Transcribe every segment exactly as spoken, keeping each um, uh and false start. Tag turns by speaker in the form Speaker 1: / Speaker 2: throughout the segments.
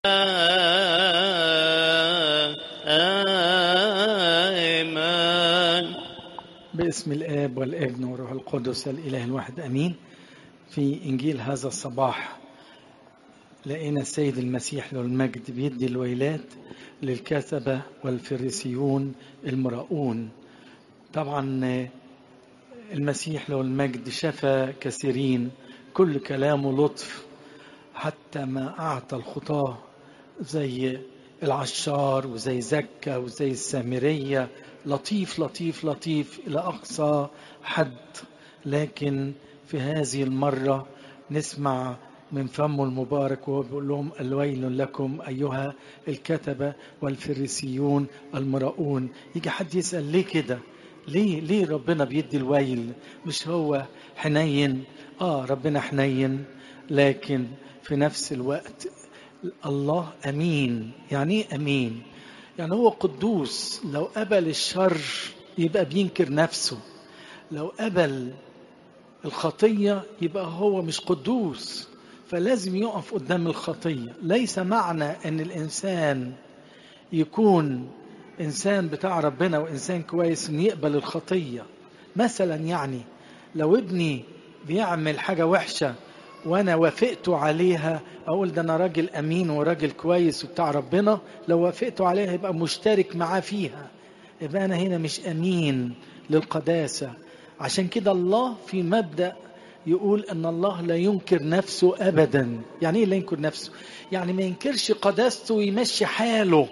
Speaker 1: آمين.
Speaker 2: باسم الآب والابن والروح القدس الإله الواحد أمين. في إنجيل هذا الصباح لقينا السيد المسيح له المجد بيدي الويلات للكتبة والفريسيون المراؤون. طبعا المسيح له المجد شفى كثيرين، كل كلامه لطف، حتى ما أعطى الخطاة زي العشار وزي زكا وزي السامرية، لطيف لطيف لطيف إلى أقصى حد. لكن في هذه المرة نسمع من فمه المبارك وهو بيقول لهم: الويل لكم أيها الكتبة والفريسيون المراؤون. يجي حد يسأل ليه كده؟ ليه ليه ربنا بيدي الويل؟ مش هو حنين؟ آه ربنا حنين، لكن في نفس الوقت الله أمين. يعني إيه أمين؟ يعني هو قدوس. لو قبل الشر يبقى بينكر نفسه، لو قبل الخطية يبقى هو مش قدوس، فلازم يقف قدام الخطية. ليس معنى أن الإنسان يكون إنسان بتاع ربنا وإنسان كويس أن يقبل الخطية. مثلا يعني لو ابني بيعمل حاجة وحشة وانا وافقت عليها، اقول ده انا راجل امين وراجل كويس وبتاع ربنا. لو وافقت عليها يبقى مشترك معاه فيها، يبقى انا هنا مش امين للقداسة. عشان كده الله في مبدأ يقول ان الله لا ينكر نفسه ابدا. يعني ايه لا ينكر نفسه؟ يعني ما ينكرش قداسته ويمشي حاله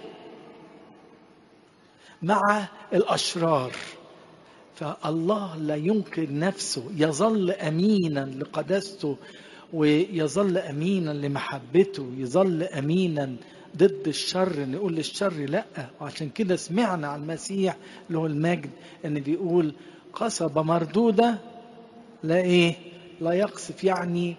Speaker 2: مع الاشرار. فالله لا ينكر نفسه، يظل امينا لقداسته ويظل أمينا لمحبته، يظل أمينا ضد الشر. نقول للشر لا. وعشان كده سمعنا عن المسيح له المجد أن بيقول: قصبة مردودة لا إيه لا يقصف. يعني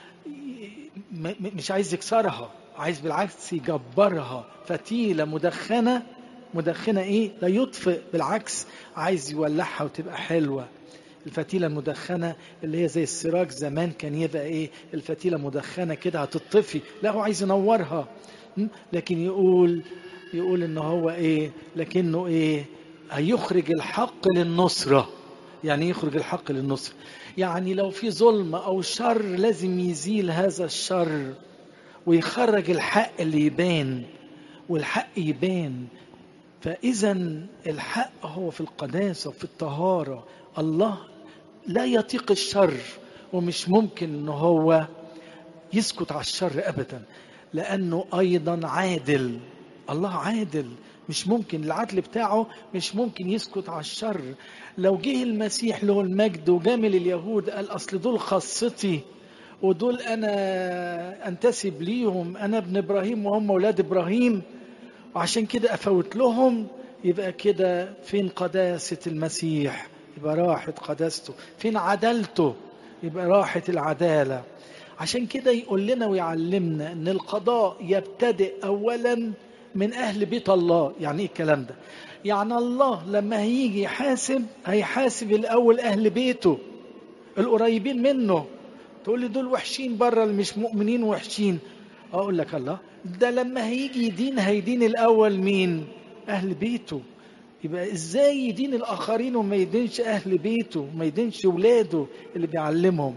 Speaker 2: مش عايز يكسرها، عايز بالعكس يجبرها. فتيلة مدخنة مدخنة إيه لا يطفئ، بالعكس عايز يولعها وتبقى حلوة. الفتيلة المدخنة اللي هي زي السراج زمان كان يبقى ايه، الفتيلة مدخنة كده هتطفي، لا هو عايز ينورها. لكن يقول يقول ان هو ايه، لكنه ايه هيخرج الحق للنصرة. يعني يخرج الحق للنصرة، يعني لو في ظلم او شر لازم يزيل هذا الشر ويخرج الحق اللي يبان، والحق يبان. فإذا الحق هو في القداسة وفي الطهارة. الله لا يطيق الشر، ومش ممكن ان هو يسكت على الشر ابدا، لانه ايضا عادل. الله عادل، مش ممكن العدل بتاعه مش ممكن يسكت على الشر. لو جه المسيح له المجد وجامل اليهود قال اصل دول خاصتي ودول انا انتسب ليهم، انا ابن ابراهيم وهم اولاد ابراهيم وعشان كده افوت لهم، يبقى كده فين قداسة المسيح؟ يبقى راحت قداسته. فين عدالته؟ يبقى راحت العدالة. عشان كده يقول لنا ويعلمنا ان القضاء يبتدئ اولا من اهل بيت الله. يعني ايه الكلام ده؟ يعني الله لما هيجي يحاسب هيحاسب الاول اهل بيته القريبين منه. تقول لي دول وحشين بره اللي مش مؤمنين وحشين، اقول لك الله ده لما هيجي يدين هيدين الاول مين؟ اهل بيته. يبقى ازاي يدين الاخرين وما يدينش اهل بيته، ما يدينش ولاده اللي بيعلمهم؟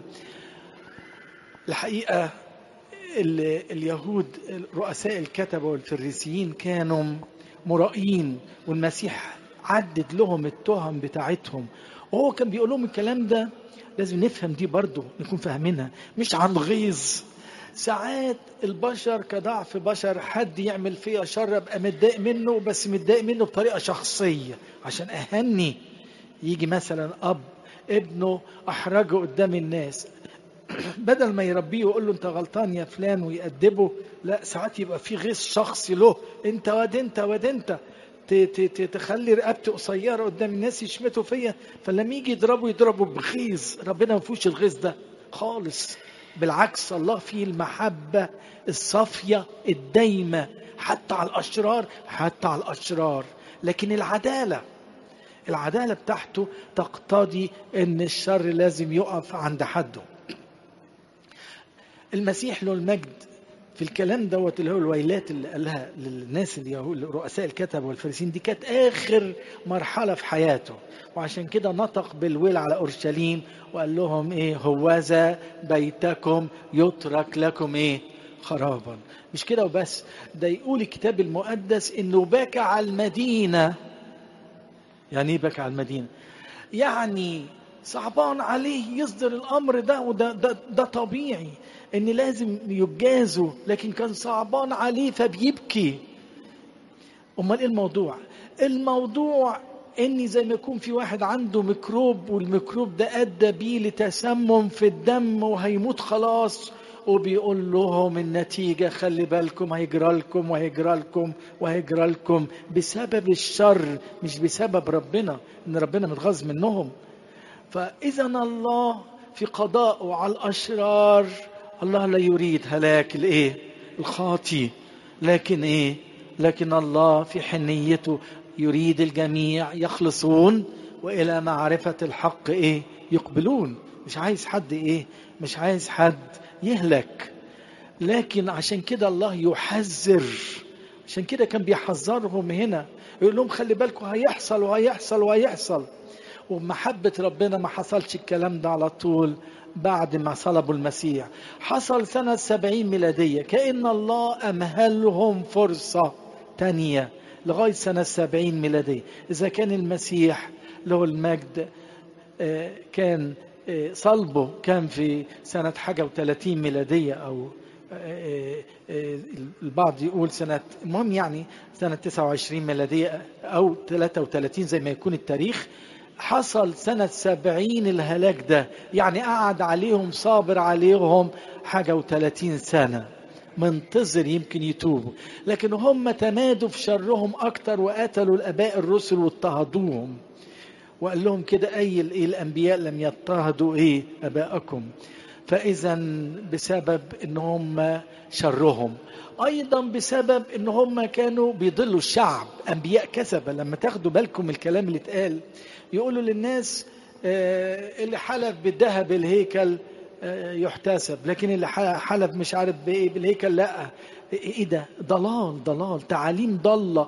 Speaker 2: الحقيقة اليهود رؤساء الكتبة والفريسيين كانوا مرائين، والمسيح عدد لهم التهم بتاعتهم وهو كان بيقول لهم الكلام ده. لازم نفهم دي برضو، نكون فاهمينها مش عن غيظ. ساعات البشر كضعف بشر، حد يعمل فيها شر ابقى متضايق منه، بس متضايق منه بطريقة شخصية عشان أهني. يجي مثلا أب ابنه أحرجه قدام الناس، بدل ما يربيه ويقول له انت غلطان يا فلان ويأدبه، لا ساعات يبقى في غيظ شخصي له، انت واد انت واد انت تخلي رقبتي قصيره قدام الناس يشمتوا فيا. فلما يجي يضربه يضربه بغيظ. ربنا ما فيهوش الغيظ ده خالص، بالعكس الله فيه المحبه الصافيه الدايمه حتى على الاشرار، حتى على الاشرار. لكن العداله العداله بتاعته تقتضي ان الشر لازم يقف عند حده. المسيح له المجد في الكلام دوت اللي هو الويلات اللي قالها للناس اليهود رؤساء الكتب والفريسين، دي كانت آخر مرحلة في حياته، وعشان كده نطق بالويل على أورشليم وقال لهم إيه؟ هوذا بيتكم يترك لكم إيه؟ خرابا. مش كده وبس، ده يقول الكتاب المقدس إنه بكى على المدينة. يعني إيه بكى على المدينة؟ يعني صعبان عليه يصدر الأمر ده، وده ده, ده طبيعي ان لازم يجازوا، لكن كان صعبان عليه فبيبكي. امال ايه الموضوع؟ الموضوع ان زي ما يكون في واحد عنده ميكروب، والميكروب ده ادى بيه لتسمم في الدم وهيموت خلاص، وبيقول لهم النتيجة خلي بالكم هيجرى لكم وهيجرى لكم وهيجرى لكم بسبب الشر، مش بسبب ربنا، ان ربنا متغاظ منهم. فاذا الله في قضاءه على الاشرار، الله لا يريد هلاك الايه؟ الخاطي، لكن ايه؟ لكن الله في حنيته يريد الجميع يخلصون والى معرفة الحق ايه؟ يقبلون. مش عايز حد ايه؟ مش عايز حد يهلك. لكن عشان كده الله يحذر، عشان كده كان بيحذرهم هنا، يقول لهم خلي بالكم هيحصل وهيحصل وهيحصل. ومحبة ربنا ما حصلش الكلام ده على طول بعد ما صلبوا المسيح، حصل سنة سبعين ميلادية، كأن الله أمهلهم فرصة تانية لغاية سنة سبعين ميلادية. إذا كان المسيح له المجد كان صلبه كان في سنة حاجة وثلاثين ميلادية، أو البعض يقول سنة، المهم يعني سنة تسعة وعشرين ميلادية أو ثلاثة وثلاثين زي ما يكون التاريخ، حصل سنة سبعين الهلاك ده، يعني قعد عليهم صابر عليهم حاجة وثلاثين سنة منتظر يمكن يتوبوا، لكن هم تمادوا في شرهم أكتر وقتلوا الآباء الرسل واضطهدوهم، وقال لهم كده أي الأنبياء لم يضطهدوا إيه أباءكم. فإذا بسبب إن هم شرهم، أيضا بسبب إن هم كانوا بيضلوا الشعب، أنبياء كذبة. لما تاخدوا بالكم الكلام اللي اتقال، يقولوا للناس اللي حلف بالذهب الهيكل يحتسب، لكن اللي حلف مش عارف بايه بالهيكل لا. ايه ده؟ ضلال ضلال، تعاليم ضالة.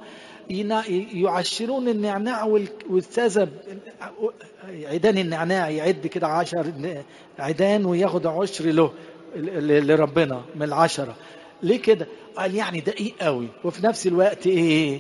Speaker 2: يعشرون النعناع والسذب، عيدان النعناع يعد كده عشر عيدان وياخد عشر له لربنا من العشرة. ليه كده؟ قال يعني دقيق قوي، وفي نفس الوقت ايه؟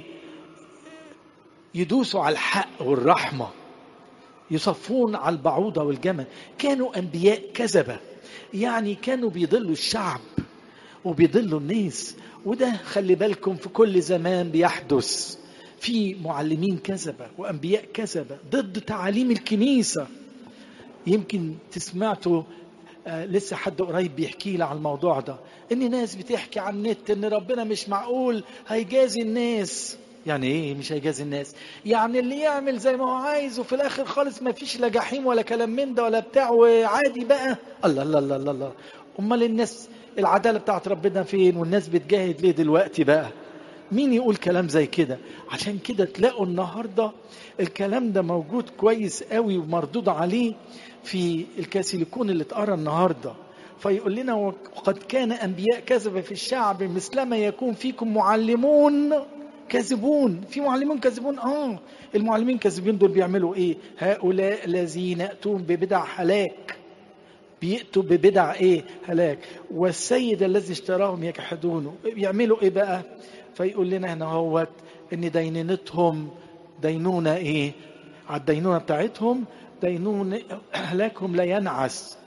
Speaker 2: يدوسوا على الحق والرحمة، يصفون على البعوضة والجمل. كانوا أنبياء كذبة، يعني كانوا بيضلوا الشعب وبيضلوا الناس. وده خلي بالكم في كل زمان بيحدث، في معلمين كذبة وأنبياء كذبة ضد تعاليم الكنيسة. يمكن تسمعتوا آه لسه حد قريب بيحكي لي على الموضوع ده، ان ناس بتحكي عن النت ان ربنا مش معقول هيجازي الناس. يعني ايه مش هيجازي الناس؟ يعني اللي يعمل زي ما هو عايز وفي الاخر خالص ما فيش لا جحيم ولا كلام من ده ولا بتاع وعادي بقى. الله الله الله الله, الله. امال الناس العدالة بتاعت ربنا فين؟ والناس بتجاهد ليه دلوقتي بقى؟ مين يقول كلام زي كده؟ عشان كده تلاقوا النهاردة الكلام ده موجود كويس قوي ومردود عليه في الكاثوليكون اللي اتقرا النهاردة. فيقول لنا وقد كان أنبياء كذبة في الشعب مثلما يكون فيكم معلمون كاذبون. في معلمون كاذبون. اه المعلمين كاذبين دول بيعملوا ايه؟ هؤلاء الذين يأتون ببدع هلاك، بيأتوا ببدع ايه؟ هلاك. والسيد الذي اشتراهم يجحدونه. بيعملوا ايه بقى؟ فيقول لنا هنا هوت ان دينونتهم دينونة ايه؟ على الدينونة بتاعتهم دينون هلاكهم لا ينعس.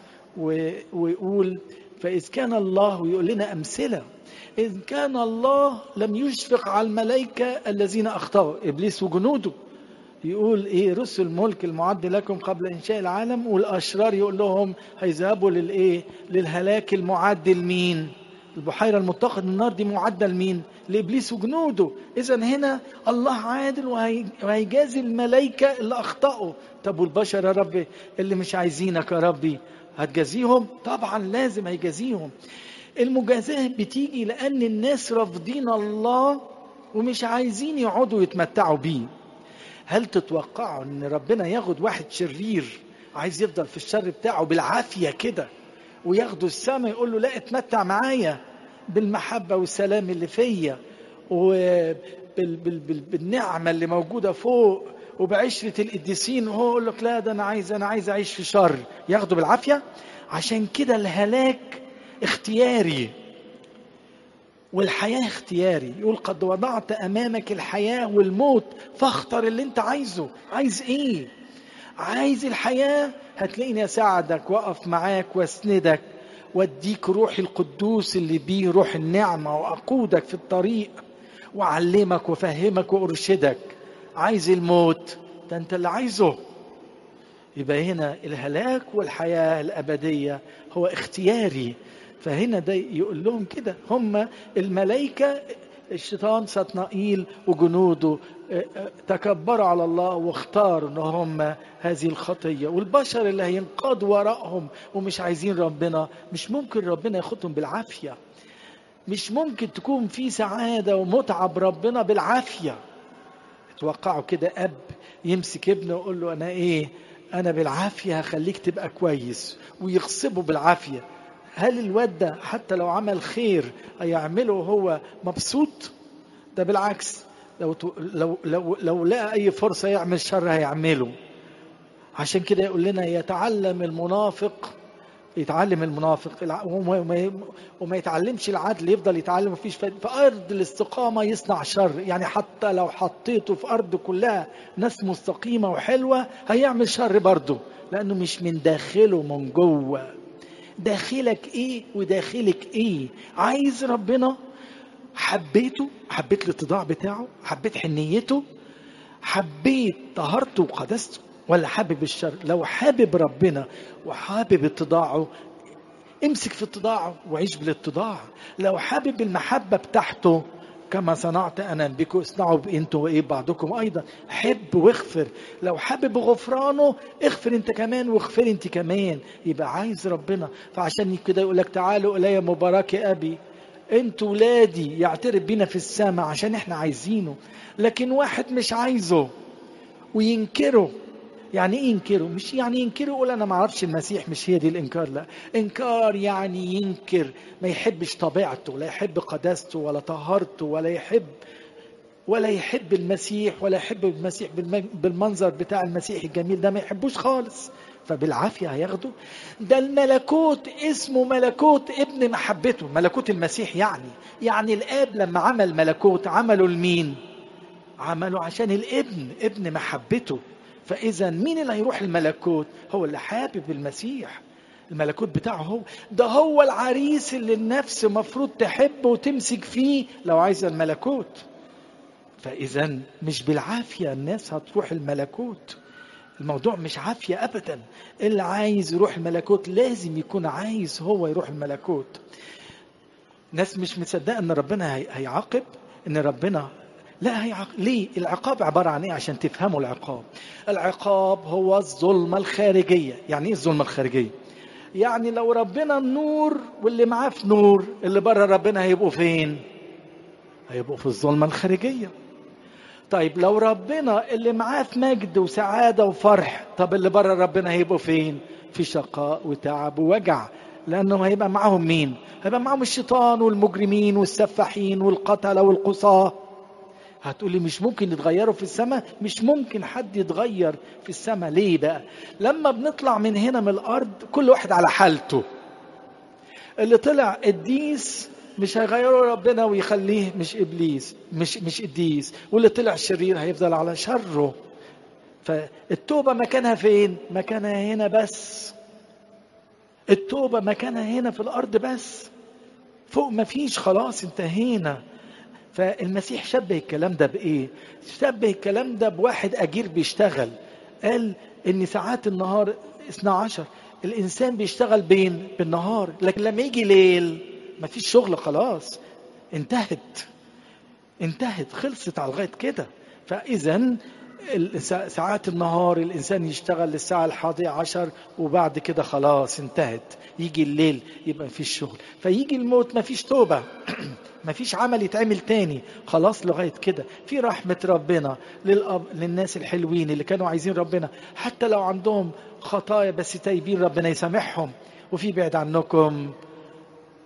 Speaker 2: ويقول فإذ كان الله، ويقول لنا أمثلة، إذ كان الله لم يشفق على الملائكة الذين أخطأوا، إبليس وجنوده. يقول إيه؟ رسل ملك المعد لكم قبل إنشاء العالم، والأشرار يقول لهم هيذهبوا للإيه؟ للهلاك المعد لمين؟ البحيرة المتقد النار دي معدة لمين؟ لإبليس وجنوده. إذا هنا الله عادل وهيجازي الملائكة اللي أخطأوا. طب والبشر يا ربي اللي مش عايزينك يا ربي هتجازيهم؟ طبعا لازم هيجازيهم. المجازاة بتيجي لأن الناس رافضين الله ومش عايزين يقعدوا يتمتعوا بيه. هل تتوقعوا ان ربنا ياخد واحد شرير عايز يفضل في الشر بتاعه بالعافية كده وياخده السماء يقول له لا اتمتع معايا؟ بالمحبة والسلام اللي فيا وبالنعمة اللي موجودة فوق وبعشرة القديسين، وهو يقول لك لا ده أنا عايز أنا عايز أعيش في شر، ياخده بالعافية. عشان كده الهلاك اختياري والحياة اختياري. يقول قد وضعت أمامك الحياة والموت فاختر اللي انت عايزه. عايز ايه؟ عايز الحياة؟ هتلاقيني أساعدك وأقف معاك وأسندك وأديك روحي القدوس اللي بيه روح النعمة، وأقودك في الطريق وأعلمك وأفهمك وأرشدك. عايز الموت؟ ده أنت اللي عايزه. يبقى هنا الهلاك والحياة الأبدية هو اختياري. فهنا ده يقول لهم كده، هم الملائكة الشيطان ساتنائيل وجنوده تكبروا على الله واختاروا ان هم هذه الخطية، والبشر اللي هينقادوا وراءهم ومش عايزين ربنا، مش ممكن ربنا ياخدهم بالعافية. مش ممكن تكون في سعادة ومتعة بربنا بالعافية. اتوقعوا كده اب يمسك ابنه ويقول له انا ايه، انا بالعافية هخليك تبقى كويس، ويغصبه بالعافية. هل الواد ده حتى لو عمل خير هيعمله هو مبسوط؟ ده بالعكس، لو لو لو لو لقى اي فرصة يعمل شر هيعمله. عشان كده يقول لنا يتعلم المنافق، يتعلم المنافق وما, وما يتعلمش العدل، يفضل يتعلم. مفيش في أرض الاستقامة يصنع شر. يعني حتى لو حطيته في أرض كلها ناس مستقيمة وحلوة هيعمل شر برضه، لأنه مش من داخله، من جوه. داخلك ايه وداخلك ايه؟ عايز ربنا؟ حبيته؟ حبيت الاتضاع بتاعه؟ حبيت حنيته؟ حبيت طهارته وقدسته؟ ولا حابب الشر؟ لو حابب ربنا وحابب اتضاعه امسك في اتضاعه وعيش بالاتضاع. لو حابب المحبة بتاعته كما صنعت أنا بكم اصنعوا بأنتوا وإيه بعضكم أيضا، حب واغفر. لو حابب غفرانه اغفر أنت كمان واغفر أنت كمان. يبقى عايز ربنا. فعشان كده يقول لك تعالوا إلي مبارك أبي، أنتوا ولادي، يعترف بينا في السماء عشان إحنا عايزينه. لكن واحد مش عايزه وينكره. يعني ايه ينكره؟ مش يعني ينكره يقول انا ما اعرفش المسيح، مش هي دي الانكار. لا، انكار يعني ينكر، ما يحبش طبيعته، لا يحب قداسته ولا طهارته، ولا يحب ولا يحب المسيح، ولا يحب المسيح بالمنظر بتاع المسيح الجميل ده، ما يحبوش خالص. فبالعافية هياخده. ده الملكوت اسمه ملكوت ابن محبته، ملكوت المسيح. يعني يعني الاب لما عمل ملكوت عمله لمين؟ عمله عشان الابن، ابن محبته. فإذا مين اللي هيروح الملكوت؟ هو اللي حابب المسيح. الملكوت بتاعه هو ده، هو العريس اللي النفس مفروض تحبه وتمسك فيه لو عايزة الملكوت. فإذا مش بالعافية الناس هتروح الملكوت. الموضوع مش عافية أبدا. اللي عايز يروح الملكوت لازم يكون عايز هو يروح الملكوت. ناس مش مصدقة ان ربنا هيعاقب، ان ربنا لا هيعاقب. ليه؟ العقاب عبارة عن ايه عشان تفهموا العقاب؟ العقاب هو الظلمة الخارجية. يعني ايه الظلمة الخارجية؟ يعني لو ربنا النور واللي معاه في نور، اللي بره ربنا هيبقوا فين؟ هيبقوا في الظلمة الخارجية. طيب لو ربنا اللي معاه في مجد وسعادة وفرح، طب اللي بره ربنا هيبقوا فين؟ في شقاء وتعب ووجع. لأنه هيبقى معهم مين؟ هيبقى معهم الشيطان والمجرمين والسفاحين والقتلة والقصاة. هتقولي مش ممكن يتغيروا في السماء؟ مش ممكن حد يتغير في السماء. ليه بقى؟ لما بنطلع من هنا من الأرض كل واحد على حالته. اللي طلع قديس مش هيغيروا ربنا ويخليه مش إبليس، مش مش قديس. واللي طلع شرير هيفضل على شره. فالتوبة مكانها فين؟ مكانها هنا بس. التوبة مكانها هنا في الأرض بس، فوق ما فيش، خلاص انتهينا. فالمسيح شبه الكلام ده بإيه؟ شبه الكلام ده بواحد أجير بيشتغل. قال إن ساعات النهار اثنا عشر، الإنسان بيشتغل بين بالنهار، لكن لما يجي ليل ما فيش شغل، خلاص انتهت انتهت خلصت على لغاية كده. فإذا ساعات النهار الإنسان يشتغل للساعة الحادية عشر وبعد كده خلاص انتهت. يجي الليل يبقى مفيش شغل، فيجي الموت مفيش توبة مفيش عمل يتعمل تاني، خلاص لغاية كده. في رحمة ربنا للأب للناس الحلوين اللي كانوا عايزين ربنا، حتى لو عندهم خطايا بس تايبين ربنا يسامحهم. وفي بعد عنكم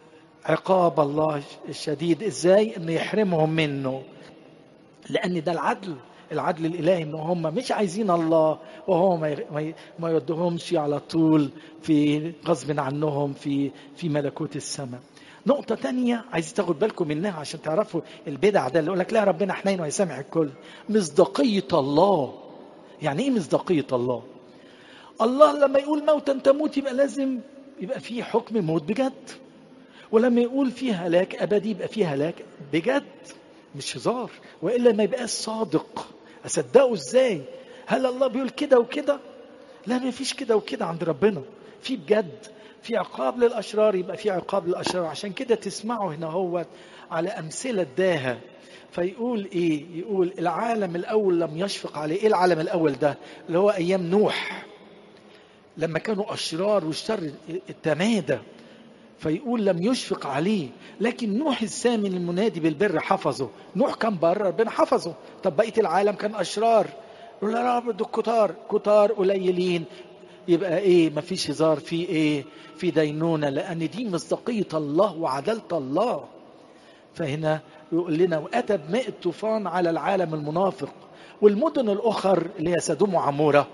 Speaker 2: عقاب الله الشديد. ازاي؟ انه يحرمهم منه، لان ده العدل، العدل الالهي، ان هم مش عايزين الله وهو ما ما يودهمش على طول في غصب عنهم في في ملكوت السماء. نقطة تانية عايز تاخد بالكم منها عشان تعرفوا البدع ده اللي يقول لك لا ربنا حنين ويسامح الكل. مصداقية الله. يعني ايه مصداقية الله؟ الله لما يقول موتا تموت يبقى لازم يبقى فيه حكم موت بجد، ولما يقول فيه هلاك ابدي يبقى فيه هلاك بجد، مش هزار، والا ما يبقاش صادق. اصدقه ازاي؟ هل الله بيقول كده وكده؟ لا، ما فيش كده وكده عند ربنا، في بجد، في عقاب للاشرار يبقى في عقاب للاشرار. عشان كده تسمعوا هنا هو على امثله داها، فيقول ايه؟ يقول العالم الاول لم يشفق عليه. ايه العالم الاول ده؟ اللي هو ايام نوح لما كانوا اشرار والشر التمادى، فيقول لم يشفق عليه. لكن نوح الثامن المنادي بالبر حفظه. نوح كان بر ربنا حفظه. طب بقيه العالم كان اشرار، يقول لا رب دول كتار كتار قليلين، يبقى ايه؟ مفيش هزار، في ايه؟ في دينونه، لان دي مصداقيه الله وعداله الله. فهنا يقول لنا واتى بماء الطوفان على العالم المنافق والمدن الاخر اللي هي سدوم وعموره.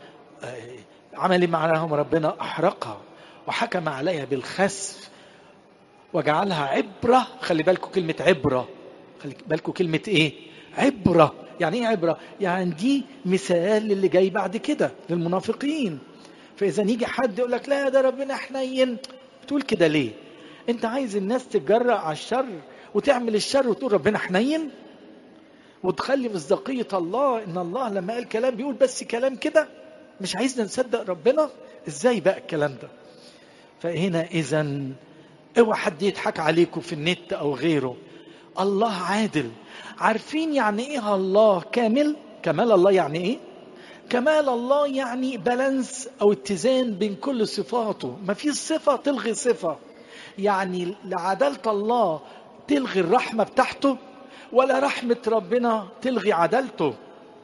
Speaker 2: عمل معهم ربنا؟ احرقها وحكم عليها بالخسف وجعلها عبرة. خلي بالكم كلمة عبرة، خلي بالكم كلمة ايه؟ عبرة. يعني ايه عبرة؟ يعني دي مثال للي جاي بعد كده للمنافقين. فإذا يجي حد يقول لك لا ده ربنا حنين، بتقول كده ليه؟ انت عايز الناس تتجرأ على الشر وتعمل الشر وتقول ربنا حنين، وتخلي مصداقية الله ان الله لما قال كلام بيقول بس كلام كده، مش عايزنا نصدق ربنا؟ ازاي بقى الكلام ده؟ فهنا اذا اوعى حد يضحك عليكم في النت او غيره. الله عادل. عارفين يعني ايه الله كامل؟ كمال الله يعني ايه؟ كمال الله يعني بالانس او اتزان بين كل صفاته، ما في صفة تلغي صفة. يعني لعدالة الله تلغي الرحمة بتاعته، ولا رحمة ربنا تلغي عدالته.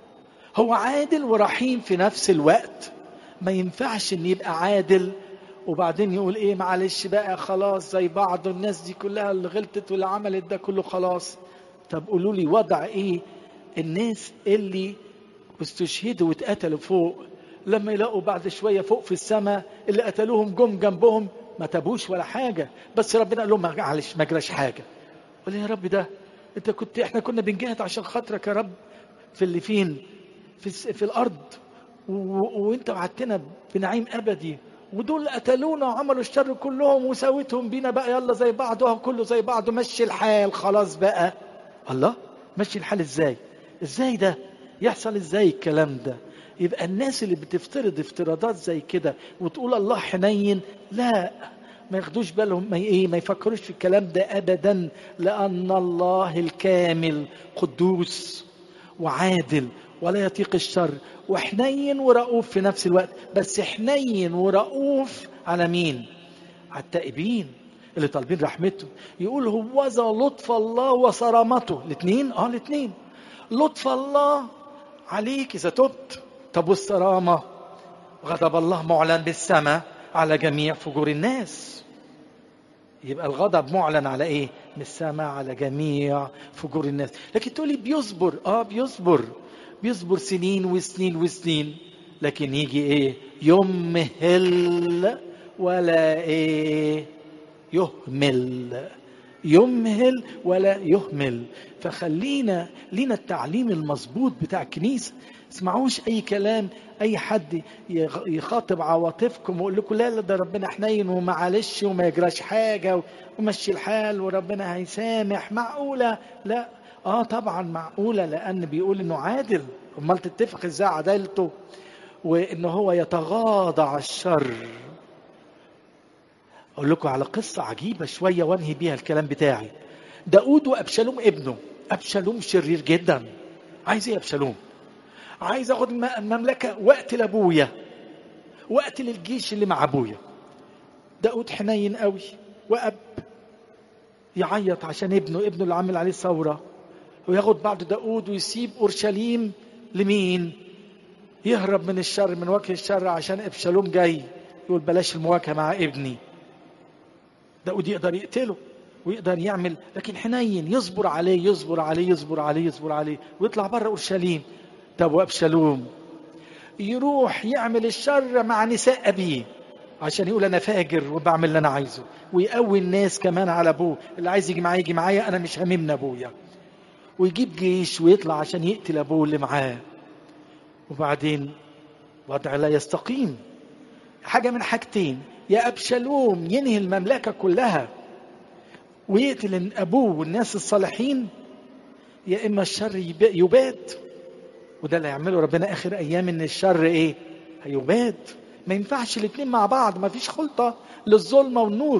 Speaker 2: هو عادل ورحيم في نفس الوقت. ما ينفعش ان يبقى عادل وبعدين يقول ايه معلش بقى خلاص زي بعض الناس دي كلها اللي غلطت واللي عملت ده كله خلاص. طب قولوا لي وضع ايه الناس اللي استشهدوا واتقتلوا فوق، لما يلاقوا بعد شوية فوق في السماء اللي قتلوهم جم جنبهم ما تابوش ولا حاجة، بس ربنا قال لهم معلش ما جراش حاجة. قال يا رب ده انت كنت، احنا كنا بنجاهد عشان خاطرك يا رب في اللي فين في, في الارض، وانت وعدتنا بنعيم ابدي، ودول قتلونا وعملوا الشر كلهم وساويتهم بينا بقى، يلا زي بعض وهو كله زي بعضه، مشي الحال خلاص بقى. الله، مشي الحال ازاي؟ ازاي ده يحصل؟ ازاي الكلام ده؟ يبقى الناس اللي بتفترض افتراضات زي كده وتقول الله حنين، لا، ما ياخدوش بالهم، ما ايه ما يفكروش في الكلام ده ابدا، لان الله الكامل قدوس وعادل ولا يطيق الشر، وحنين ورؤوف في نفس الوقت. بس حنين ورؤوف على مين؟ على التائبين اللي طالبين رحمته. يقول هوذا لطف الله وصرامته. الاثنين، اه الاثنين. لطف الله عليك اذا تبت، طب والصرامه؟ غضب الله معلن بالسماء على جميع فجور الناس. يبقى الغضب معلن على ايه؟ من السماء على جميع فجور الناس. لكن تقولي بيصبر، اه بيصبر بيصبر سنين وسنين وسنين، لكن يجي ايه؟ يمهل ولا ايه؟ يهمل. يمهل ولا يهمل. فخلينا لينا التعليم المظبوط بتاع الكنيسة. اسمعوش اي كلام اي حد يخاطب عواطفكم ويقول لكم لا لا ده ربنا حنين ومعلش وما يجراش حاجة ومشي الحال وربنا هيسامح. معقولة؟ لا، اه طبعا معقولة، لان بيقول انه عادل. امال تتفق ازاي عدالته وانه هو يتغاضى على الشر؟ اقول لكم على قصة عجيبة شوية وانهي بيها الكلام بتاعي. داود وابشالوم ابنه. ابشالوم شرير جدا. عايز ايه ابشالوم؟ عايز اخد المملكة واقتل ابويا واقتل الجيش اللي مع ابويا. داود حنين قوي واب يعيط عشان ابنه ابنه اللي عامل عليه ثورة، وياخد بعد داود ويسيب اورشليم لمين؟ يهرب من الشر، من وجه الشر، عشان ابشالوم جاي يقول بلاش المواجهة مع ابني. داود يقدر يقتله ويقدر يعمل، لكن حنين يصبر عليه يصبر عليه يصبر عليه يصبر عليه ويطلع بره اورشليم. طب وابشالوم يروح يعمل الشر مع نساء ابيه عشان يقول انا فاجر وبعمل اللي انا عايزه، ويقوي الناس كمان على ابوه، اللي عايز يجي معايا يجي معايا، انا مش هاممني ابويا، ويجيب جيش ويطلع عشان يقتل ابوه اللي معاه. وبعدين وضع لا يستقيم، حاجه من حاجتين، يا ابشالوم ينهي المملكه كلها ويقتل ابوه والناس الصالحين، يا اما الشر يباد. وده اللي هيعمله ربنا اخر ايام، ان الشر ايه؟ هيباد. ما ينفعش الاثنين مع بعض، ما فيش خلطه للظلمه والنور.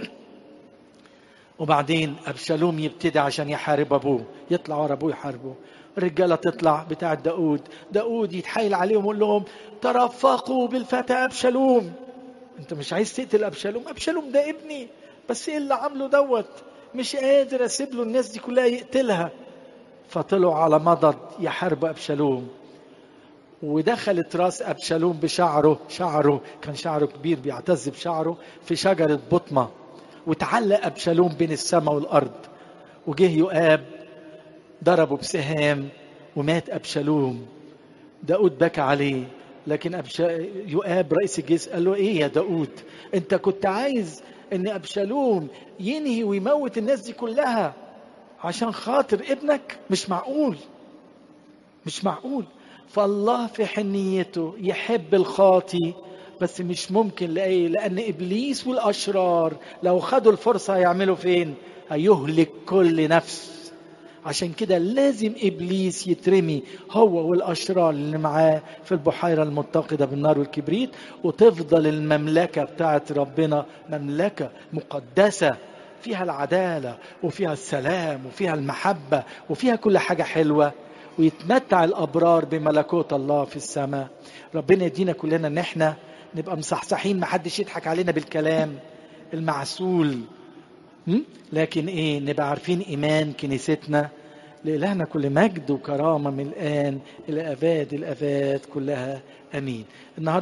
Speaker 2: وبعدين ابشالوم يبتدي عشان يحارب ابوه، يطلع ورا ابوه يحاربه. الرجاله تطلع بتاع داود، داود يتحايل عليهم ويقول لهم ترفقوا بالفتى ابشالوم. انت مش عايز تقتل ابشالوم؟ ابشالوم ده ابني، بس ايه اللي عامله دوت؟ مش قادر اسيب له الناس دي كلها يقتلها. فطلعوا على مضض يحاربوا ابشالوم، ودخلت راس ابشالوم بشعره، شعره كان شعره كبير بيعتز بشعره، في شجره بطمه، وتعلق ابشالوم بين السماء والارض. وجه يؤاب ضربه بسهام ومات ابشالوم. داود بكى عليه، لكن أبشا... يؤاب رئيس الجيش قال له ايه يا داود، انت كنت عايز ان ابشالوم ينهي ويموت الناس دي كلها عشان خاطر ابنك؟ مش معقول، مش معقول. فالله في حنيته يحب الخاطي، بس مش ممكن لأيه؟ لأن إبليس والأشرار لو خدوا الفرصة هيعملوا فين؟ هيهلك كل نفس. عشان كده لازم إبليس يترمي هو والأشرار اللي معاه في البحيرة المتقدة بالنار والكبريت، وتفضل المملكة بتاعت ربنا مملكة مقدسة فيها العدالة وفيها السلام وفيها المحبة وفيها كل حاجة حلوة، ويتمتع الأبرار بملكوت الله في السماء. ربنا يدينا كلنا ان احنا نبقى مصحصحين، محدش يضحك علينا بالكلام المعسول، لكن ايه؟ نبقى عارفين ايمان كنيستنا. لإلهنا كل مجد وكرامة من الآن إلى أباد الأباد كلها، أمين. النهارده